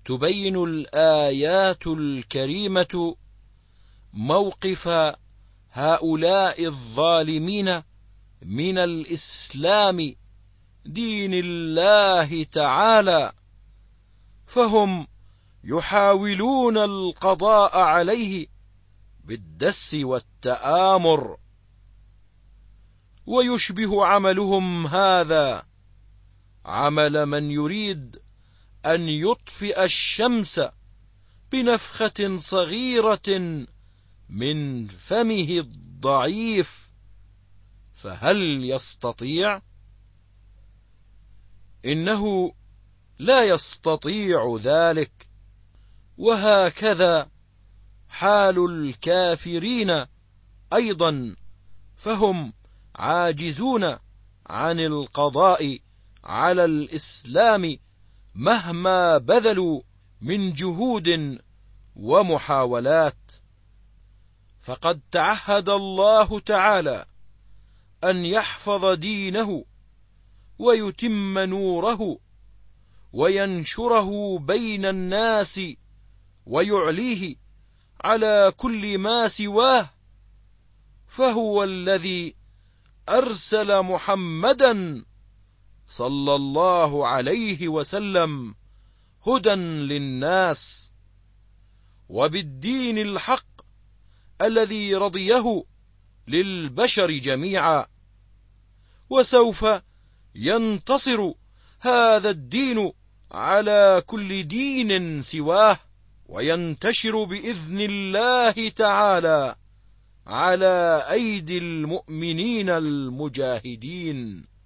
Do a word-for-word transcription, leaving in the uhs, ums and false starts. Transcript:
تبين الآيات الكريمة موقف هؤلاء الظالمين من الإسلام دين الله تعالى، فهم يحاولون القضاء عليه بالدس والتآمر، ويشبه عملهم هذا عمل من يريد أن يطفئ الشمس بنفخة صغيرة من فمه الضعيف، فهل يستطيع؟ إنه لا يستطيع ذلك. وهكذا حال الكافرين أيضا، فهم عاجزون عن القضاء على الإسلام مهما بذلوا من جهود ومحاولات. فقد تعهد الله تعالى أن يحفظ دينه ويتم نوره وينشره بين الناس ويعليه على كل ما سواه، فهو الذي أرسل محمدا صلى الله عليه وسلم هدى للناس، وبالدين الحق الذي رضيه للبشر جميعا. وسوف ينتصر هذا الدين على كل دين سواه، وينتشر بإذن الله تعالى على أيدي المؤمنين المجاهدين.